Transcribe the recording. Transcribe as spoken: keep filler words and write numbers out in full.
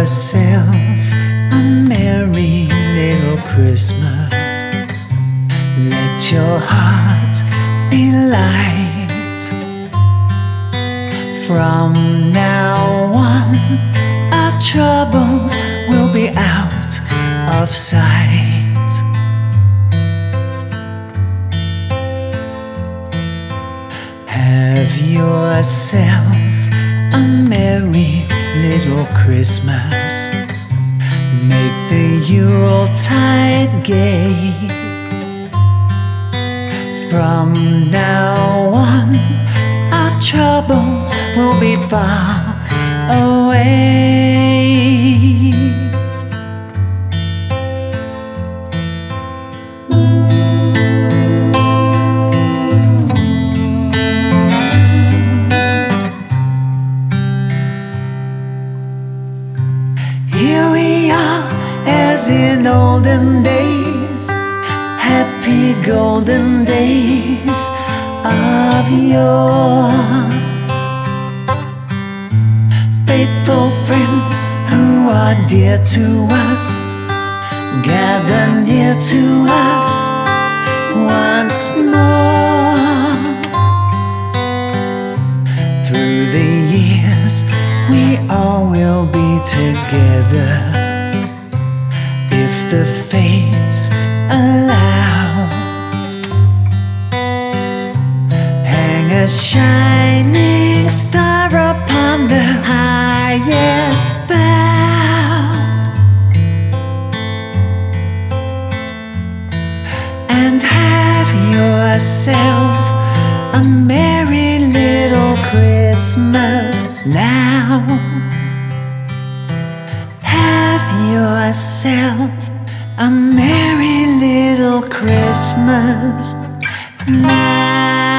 yourself a merry little Christmas. Let your heart be light. From now on, our troubles will be out of sight. Have yourself a merry little Christmas. Make the Yuletide gay. From now on, our troubles will be far away. Here we are, as in olden days, happy golden days of yore. Faithful friends who are dear to us, gather near to us once more. Through the years, we all will be together, if the fates allow. Hang a shining star upon the highest bough, and have yourself a merry little Christmas now. Have yourself a merry little Christmas now.